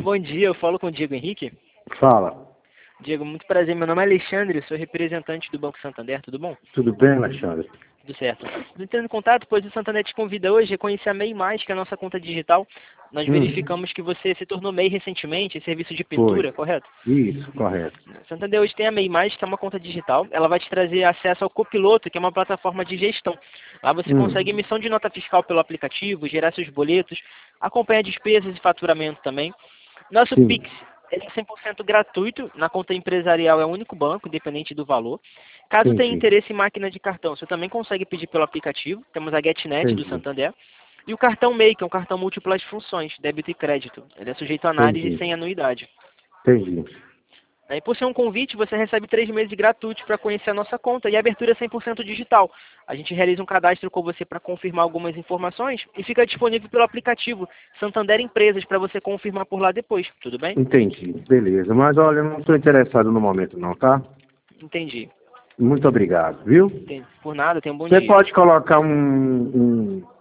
Bom dia, eu falo com o Diego Henrique. Fala. Diego, muito prazer. Meu nome é Alexandre, sou representante do Banco Santander, tudo bom? Tudo bem, Alexandre? Tudo certo. Estou entrando em contato, pois o Santander te convida hoje a conhecer a MEI+, que é a nossa conta digital. Nós verificamos que você se tornou MEI recentemente, em serviço de pintura, Foi. correto? Isso, correto. Santander hoje tem a MEI+, que é uma conta digital. Ela vai te trazer acesso ao Copiloto, que é uma plataforma de gestão. Lá você consegue emissão de nota fiscal pelo aplicativo, gerar seus boletos, acompanhar despesas e faturamento também. Nosso Sim. Pix ele é 100% gratuito, na conta empresarial é o único banco, independente do valor. Caso Sim, tenha sim. interesse em máquina de cartão, você também consegue pedir pelo aplicativo. Temos a GetNet do Entendi. Santander. E o cartão MEI, que é um cartão múltiplas funções, débito e crédito. Ele é sujeito a análise Entendi. sem anuidade. Entendi. E por ser um convite, você recebe 3 meses gratuitos para conhecer a nossa conta e a abertura é 100% digital. A gente realiza um cadastro com você para confirmar algumas informações e fica disponível pelo aplicativo Santander Empresas para você confirmar por lá depois, tudo bem? Entendi. Beleza. Mas olha, eu não estou interessado no momento não, tá? Entendi. Muito obrigado, viu? Por nada, tenha um bom Você dia. pode colocar um